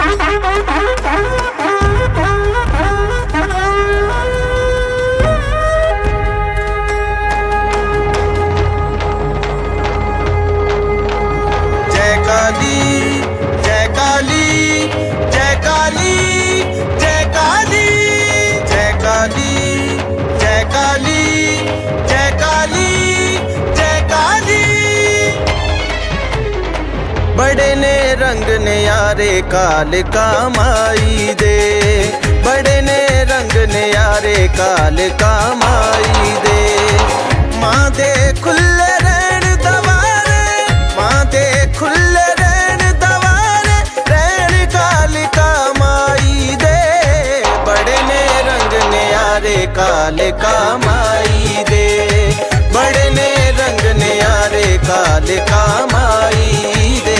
बड़े ने रंग ने यारे काल कामाई दे, बड़े ने रंग ने यारे काल कामाई दे। माँ दे खुले रहन दवारे, माँ दे खुले रहन दवारे, रहन काल कामाई दे। बड़े ने रंग ने यारे काल कामाई दे, बड़े ने रंग ने यारे काल कामाई दे।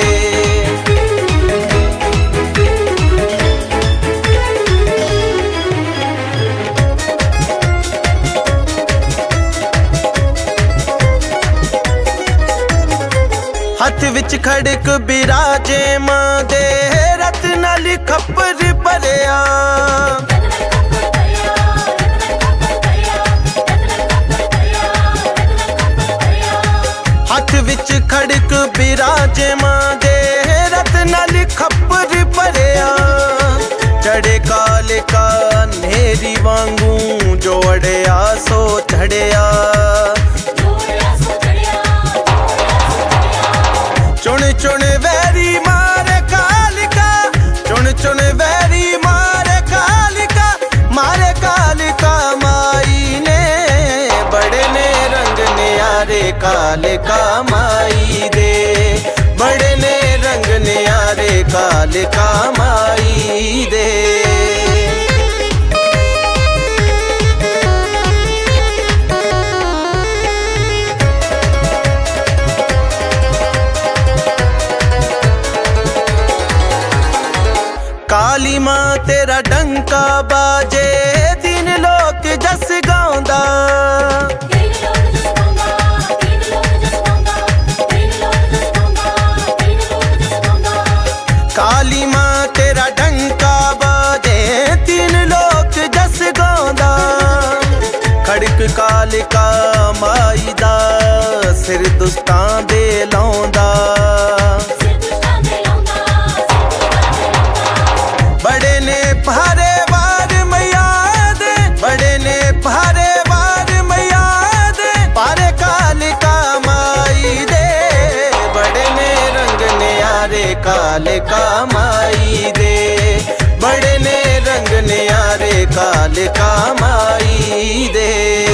हथ विच खड़क बिराजे मां दे, रत नाल खप्पर भरिया। हथ विच खड़क बिराजे मां दे, रत नाल खप्पर भरिया। चढ़े काल का नेरी वांगू, जो अड़िया सो चढ़िया। चुन चुन वैरी मारे कालिका, चुन चुन वैरी मारे कालिका, मारे कालिका माई ने। बड़े ने रंग ने यारे कालिका माई दे, बड़े ने रंग ने यारे कालिका माई दे। काली मां तेरा डंका बाजे, तीन लोक जस गाउंदा। काली मां तेरा डंका बाजे, तीन लोक जस गाउंदा। खड़क कालिका माई दा, सिर दुस्तां दे लाउंदा। बड़े ने भारे वार मैया दे, बड़े ने भारे वार मैया दे, पारे कालिका माई दे। बड़े ने रंग ने यारे कालिका माई दे, बड़े ने रंग ने यारे कालिका माई दे।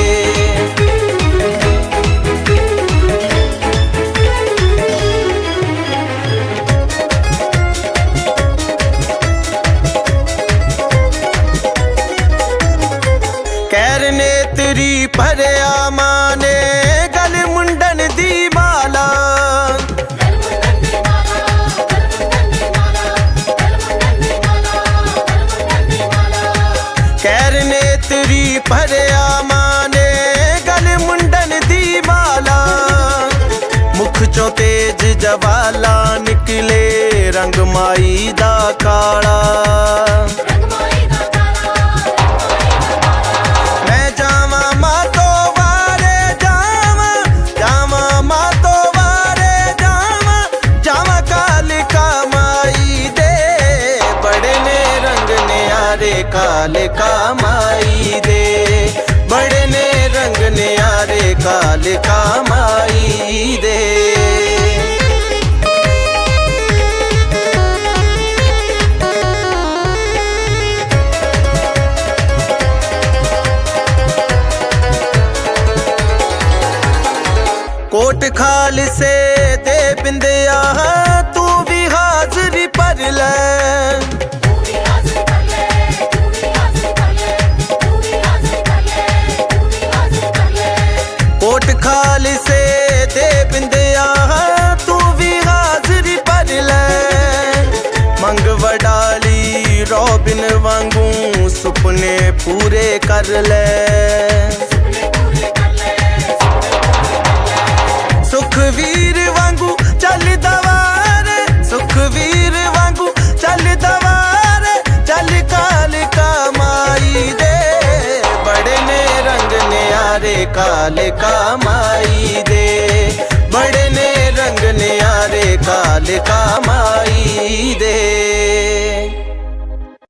कैर ने तेरी भरिया माने, गल मुंडन दी माला। कैर ने तेरी भरिया माने, गल मुंडन दी माला। मुख चो तेज जवाला निकले, रंग माई दा काला। कालिका माई दे, बड़े ने रंग ने यारे कालिका माई दे। कोट खाल से दे बिंदिया, तू भी हाजरी पर ले। कोट खाल से दे बिंदिया, तू भी हाजरी पर ले। मंग वडाली रोबिन वांगू, सुपने पूरे कर ले। सुखवीर वांगू चल दवारे, सुखवीर वांगू चल दवारे। काले कामाई दे, बड़े ने रंग न्यारे काले कामाई दे।